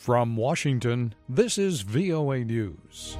From Washington, this is VOA News.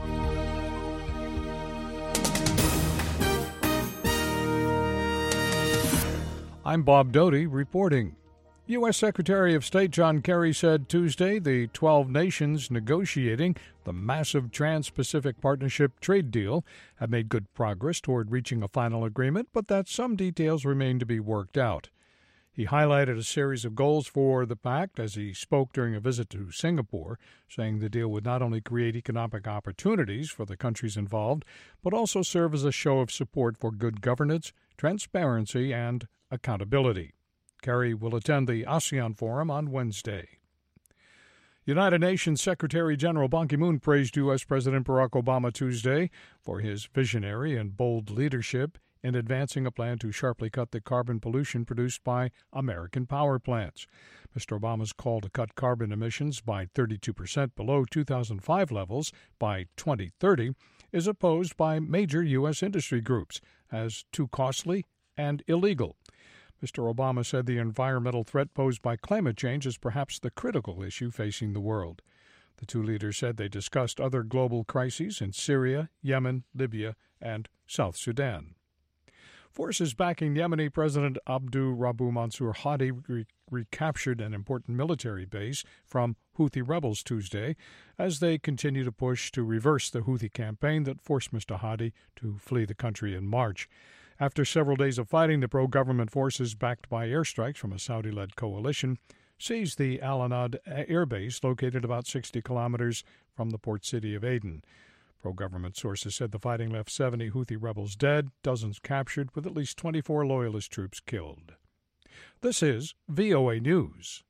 I'm Bob Doty reporting. U.S. Secretary of State John Kerry said Tuesday the 12 nations negotiating the massive Trans-Pacific Partnership trade deal have made good progress toward reaching a final agreement, but that some details remain to be worked out. He highlighted a series of goals for the pact as he spoke during a visit to Singapore, saying the deal would not only create economic opportunities for the countries involved, but also serve as a show of support for good governance, transparency, and accountability. Kerry will attend the ASEAN Forum on Wednesday. United Nations Secretary-General Ban Ki-moon praised U.S. President Barack Obama Tuesday for his visionary and bold leadership in advancing a plan to sharply cut the carbon pollution produced by American power plants. Mr. Obama's call to cut carbon emissions by 32% below 2005 levels by 2030 is opposed by major U.S. industry groups as too costly and illegal. Mr. Obama said the environmental threat posed by climate change is perhaps the critical issue facing the world. The two leaders said they discussed other global crises in Syria, Yemen, Libya, and South Sudan. Forces backing Yemeni President Abdu Rabu Mansur Hadi recaptured an important military base from Houthi rebels Tuesday as they continue to push to reverse the Houthi campaign that forced Mr. Hadi to flee the country in March. After several days of fighting, the pro-government forces, backed by airstrikes from a Saudi-led coalition, seized the Al-Anad air base located about 60 kilometers from the port city of Aden. Pro-government sources said the fighting left 70 Houthi rebels dead, dozens captured, with at least 24 loyalist troops killed. This is VOA News.